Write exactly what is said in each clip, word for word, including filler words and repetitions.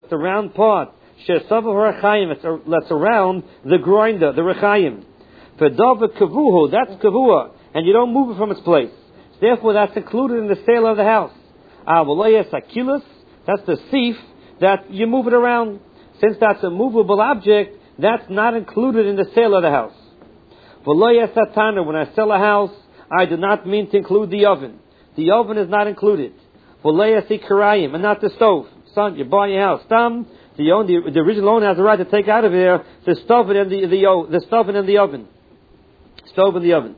the round part, she'esavav rechayim, that's around the grinder, the rechayim. For davar kavuhu, that's kavua, and you don't move it from its place. Therefore, that's included in the sale of the house. Avolayas akilas, that's the sief that you move it around. Since that's a movable object, that's not included in the sale of the house. Volayas atana, when I sell a house, I do not mean to include the oven. The oven is not included. Volayas ikarayim, and not the stove. Son, you buy your house. Tam, the, own, the, the original owner has the right to take out of here the stove and the, the, the, the stove and the oven. Stove and the oven.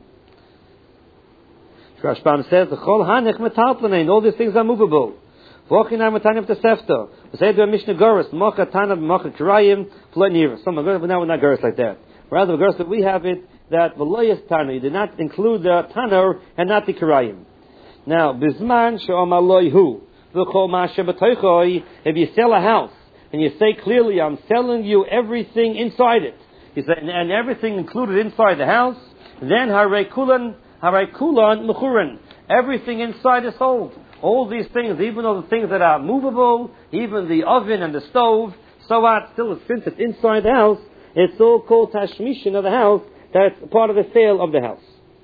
Rashbam says, "Chol hanech metalplanein." All these things are movable. V'ochinam metanim tesefta. We say to a Mishnah Goros, "Mocha tanav mocha kirayim flanir." Some Goros, but now we're not Goros like that. Rather, the Goros that we have it that v'loyas tana. You did not include the tanor and not the kirayim. Now, bisman she'omaloyhu v'chol ma'asher b'toichoi. If you sell a house and you say clearly, "I'm selling you everything inside it," you say, and, and everything included inside the house, then harei kulan. Harai kulan mechurin. Everything inside is sold. All these things, even though the things that are movable, even the oven and the stove, so what? Still, since it's inside the house, it's all called tashmishin of the house. That's part of the sale of the house.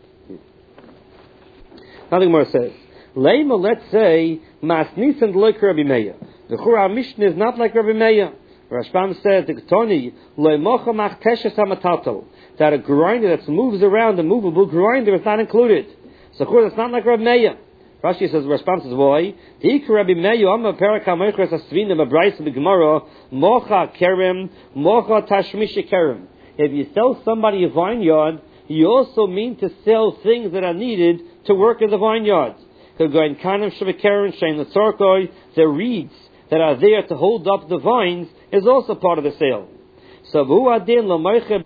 Nothing more says. Leima, let's say, masnis and loik Rabbi Meir. The Chura Mishnah is not like Rabbi Meir. Rashbam says, "Toni loimocha machteshes hamataltal." That a grinder that moves around, a movable grinder, is not included. So, of course, it's not like Rabbi Meir. Rashi says, Rashbam says, why? Dik Rabbi Meir, Amma Peraka Moichres Asvinim Abraisa B'Gemara, Mocha Kerem, Mocha Tashmisha Kerem. If you sell somebody a vineyard, you also mean to sell things that are needed to work in the vineyard. The reeds that are there to hold up the vines is also part of the sale. According to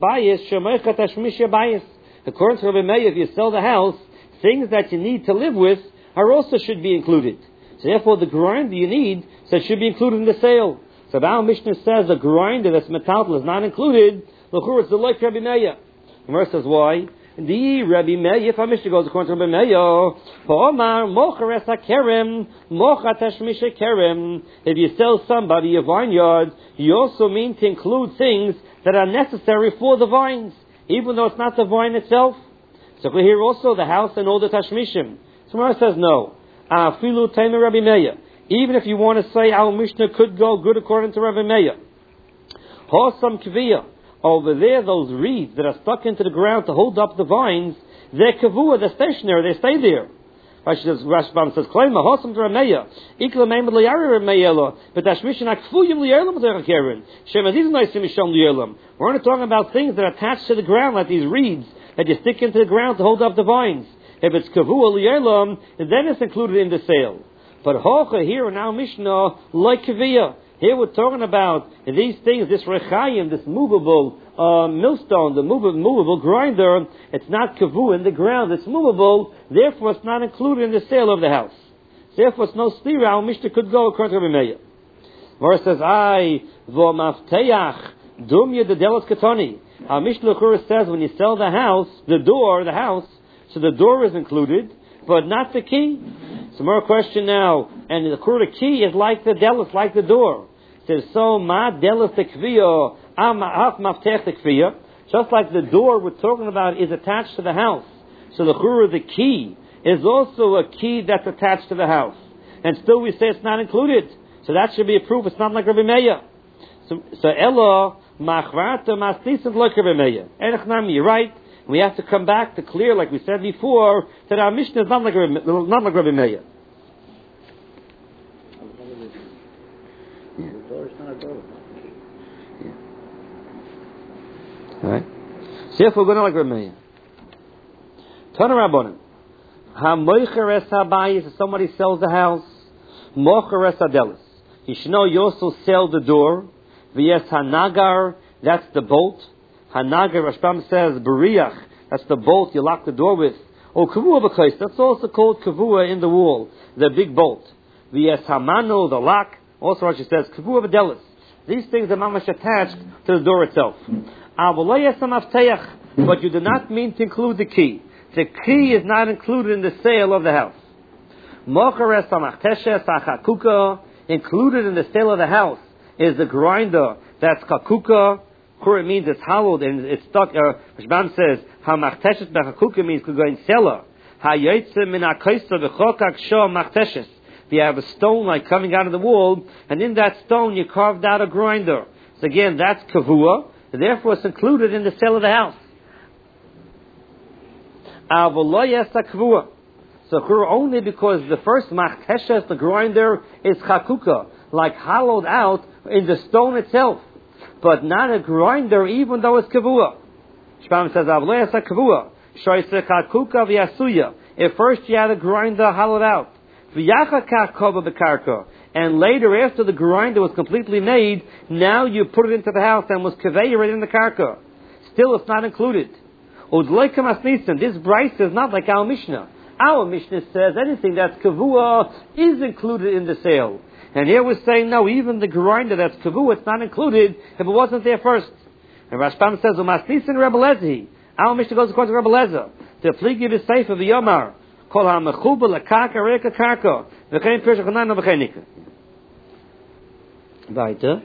Rabbi Meir, if you sell the house, things that you need to live with are also should be included. So therefore, the grinder you need so should be included in the sale. So our Mishnah says a grinder that's metaltal is not included. L'chur, it's the like Rabbi Meir. The Gemara says why? The Rabbi Meir, if our Mishnah goes according to Rabbi Meir, Omar mocher es hakerem, mocha tashmisha kerem. If you sell somebody a vineyard, you also mean to include things that are necessary for the vines, even though it's not the vine itself. So we hear also the house and all the tashmishim. So Gemara says no. Afilu teimer Rabbi Meir. Even if you want to say our Mishnah could go good according to Rabbi Meir. Hosam kviya. Over there, those reeds that are stuck into the ground to hold up the vines, they're kavua, they're stationary, they stay there. Rashbam says, "Klema hosam to Rameya, ikla meimed liyari Rameyela, but tashmishin akfuyim liyelam zeracheren. Shemazizim noisim mishom liyelam." We're only talking about things that are attached to the ground, like these reeds that you stick into the ground to hold up the vines. If it's kavua liyelam, then it's included in the sale. But hocha here in our Mishnah, like kaviyah. Here we're talking about these things, this rechayim, this movable uh, millstone, the movable, movable grinder. It's not kavu in the ground, it's movable, therefore it's not included in the sale of the house. Therefore it's no stira, our Mishnah could go according to Rabbi Meir. Verse says, I, vo mafteach, dumya de delos katoni. Our Mishnah says when you sell the house, the door, the house, so the door is included, but not the key. Some more question now, and the Kurda key is like the delos, like the door. It says, so ma delos tekviya, am maftech tekviya. Just like the door we're talking about is attached to the house. So the Kurda, the key, is also a key that's attached to the house. And still we say it's not included. So that should be a proof it's not like Rabbi Meir. So, so Ella, machrata mastisant like Rabbi Meir. Enechnami, you're right. We have to come back to clear, like we said before, that our Mishnah is not like Rabbi, not like Rabbi Meir. Yeah. All right. See if we're going to like Rabbi Meir. Tana Rabbanim. Ha-moicher es habayis, if somebody sells a house, mocher es hadelis. You should know you also sell the door. V'yes hanagar, that's the bolt. Hanagar, Rashbam says, beriach, that's the bolt you lock the door with. Or kavua b'kais, that's also called kavua in the wall, the big bolt. V'yes hamanu, the lock, also Rashi says, kavua v'delis. These things are mamash attached to the door itself. Avolay esam but you do not mean to include the key. The key is not included in the sale of the house. Mocher esam achteshes achakuka, included in the sale of the house is the grinder that's kakuka. Kura means it's hollowed and it's stuck. Uh, Rashbam says, ha machteshes bechakuka means to go in cellar. Ha yoytze min ha-koisa v'chokak sho machteshes. You have a stone like coming out of the wall, and in that stone you carved out a grinder. So again, that's kavua, and therefore it's included in the cell of the house. Avoloyes kavua. So kura only because the first machteshes, the grinder, is chakuka, like hollowed out in the stone itself. But not a grinder, even though it's kavua. Shpam says, Avloyas kavua. Shoyse chakuka v'yasuya. If first you had a grinder hollowed out, and later, after the grinder was completely made, now you put it into the house and was kaveir in the karka. Still, it's not included. This Bryce is not like our Mishnah. Our Mishnah says anything that's kavua is included in the sale. And here we're saying, no, even the grinder that's kavua, it's not included if it wasn't there first. And Rashbam says, Umasnisin Rebbe Lezi. Our Mishnah goes according to Rebbe Lezi. The pligi is safe of the Yomar. Kol ha-mechuba l'karka reka karka. V'chein pirsh ha'chanan v'cheinika. Weiter.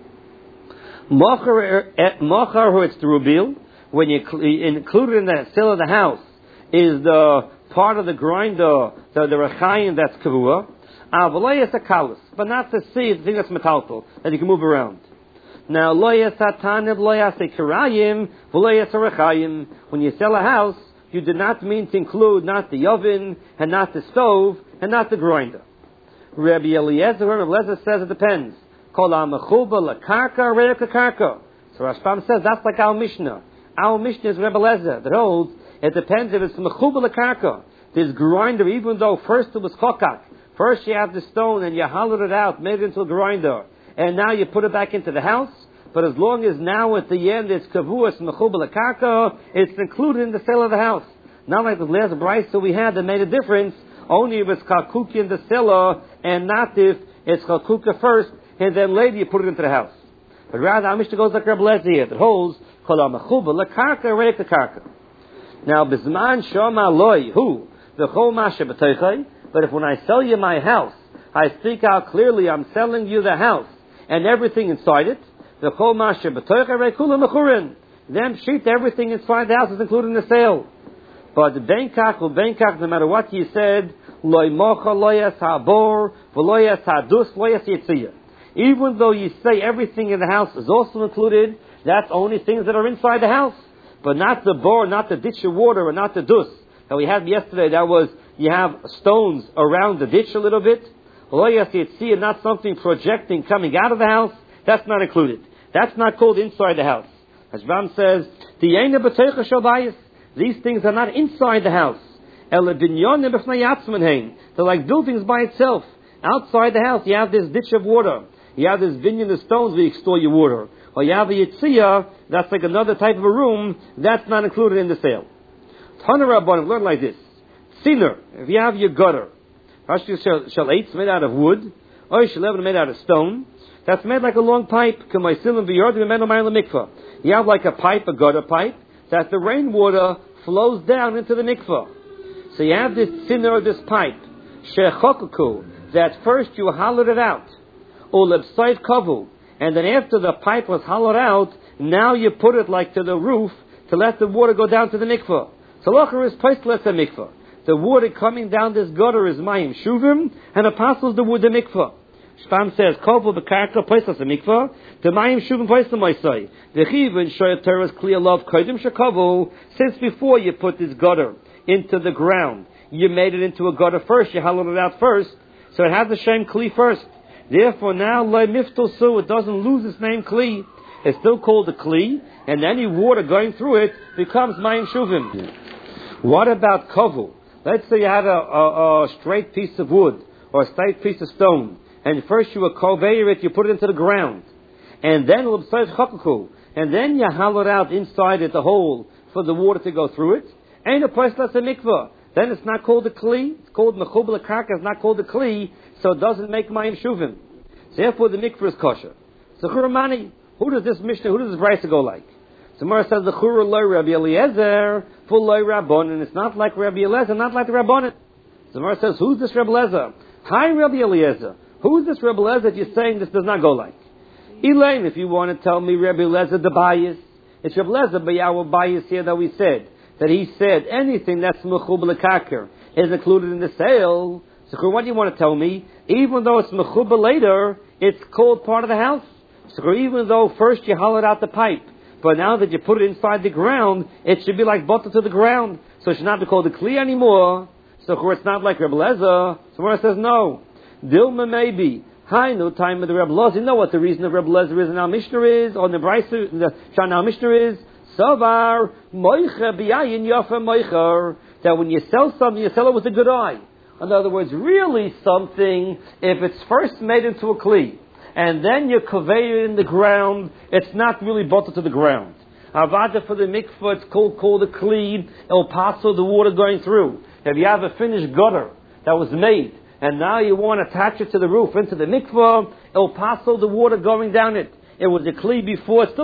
Mochar hu it's the rubil. When you included in the sale of the house is the part of the grinder, the, the rechayim that's kavua. Av'lo a kalas, but not the seed, the thing that's metaltal, that you can move around. Now, lo yas hatanib, lo yas kirayim, v'lo yas rechayim. When you sell a house, you did not mean to include not the oven, and not the stove, and not the grinder. Rabbi Eliezer, Rabbi Eliezer says it depends. Kol ha-mechuba l'karka reka karka. So Rashbam says that's like our Mishnah. Our Mishnah is Rabbi Eliezer that holds it depends if it's mechuba l'karka. This grinder, even though first it was kokak, first you have the stone and you hollowed it out, made it into a grinder, and now you put it back into the house. But as long as now at the end it's kavuas mechuba l'karka, it's included in the sale of the house. Not like the last Bryce that we had that made a difference. Only if it's kakuki in the cellar, and not if it's kakuka first, and then later you put it into the house. But rather, our Mishnah goes like Rebbe Lezi here, that holds kol ha-mechuba l'karka reka karka. Now, bizman shoma loy hu v'chol mashe b'teichai. But if when I sell you my house, I speak out clearly, I'm selling you the house and everything inside it. The kol mashe b'toicha reikula mechurin. Then sheet everything inside the house is included in the sale. But the benkach or benkach, no matter what you said, loy mocha loyas habor v'loyas hadus loyas yitziyah. Even though you say everything in the house is also included, that's only things that are inside the house, but not the bor, not the ditch of water, and not the dus that we had yesterday. That was you have stones around the ditch a little bit. Loyas yitziyah, not something projecting coming out of the house. That's not included. That's not called inside the house. As Ram says, these things are not inside the house. They're like buildings by itself. Outside the house, you have this ditch of water. You have this vineyard of stones where you store your water. Or you have a yitziyah, that's like another type of a room. That's not included in the sale. Tana Rabbanim, learn like this. Tziner, if you have your gutter, shalates made out of wood, or shalev made out of stone, that's made like a long pipe. You have like a pipe, a gutter pipe, that the rainwater flows down into the mikvah. So you have this thinner, this pipe, shechokuku, that first you hollowed it out, ulebsite kavu, and then after the pipe was hollowed out, now you put it like to the roof to let the water go down to the mikvah. So locher is priceless a mikvah. The water coming down this gutter is mayim shuvim, and apostles the wood the mikvah. Shpam says, Kovu b'karka places a mikvah, the mayim shuvim places the moisai. The chivin shoyat teres kli alav kodim shekavu, since before you put this gutter into the ground, you made it into a gutter first, you hollowed it out first, so it has the shem kli first. Therefore now, loy miftul su, it doesn't lose its name kli. It's still called a kli, and any water going through it becomes mayim shuvim. Yeah. What about kovu? Let's say you had a, a, a straight piece of wood, or a straight piece of stone, and first you were koveir it, you put it into the ground, and then and then you hollowed out inside it the hole for the water to go through it. Ain't a place that's a mikvah. Then it's not called a kli. It's called mechubel karka. It's not called a kli, so it doesn't make mayim shuvim. Therefore, the mikvah is kosher. So Churamani, who does this Mishnah, who does this Brisa go like? So Mara says the Chura loy Rabbi Eliezer, full loy Rabbanan. It's not like Rabbi Eliezer, not like the Rabbanan. So Mara says, who's this Rabbi Eliezer? Hi, Rabbi Eliezer. Who's this Rabbi Eliezer that you're saying this does not go like? Elaine, if you want to tell me Rebbe Lezer the bias, it's Rebbe Lezer by our bias here that we said, that he said anything that's mechub lekaker is included in the sale. So what do you want to tell me? Even though it's mechub later, it's called part of the house. So even though first you hollowed out the pipe, but now that you put it inside the ground, it should be like butter to the ground. So it should not be called a kli anymore. So it's not like Rebbe Lezer. So when it says no, Dilma maybe. Hi, no time of the Rebbe Lezer. You know what the reason of Rebbe Lezer is in our Mishnah is, or in the Brisa, the Shana Mishnah is? Savar moicha biyayin yafa moicher. That when you sell something, you sell it with a good eye. In other words, really something, if it's first made into a kli, and then you convey it in the ground, it's not really butter to the ground. Avada for the mikvah, it's called, called a kli, it'll pass through the water going through. If you have a finished gutter that was made, and now you want to attach it to the roof, into the mikvah, it'll pass through the water going down it. It was a kli before, it's still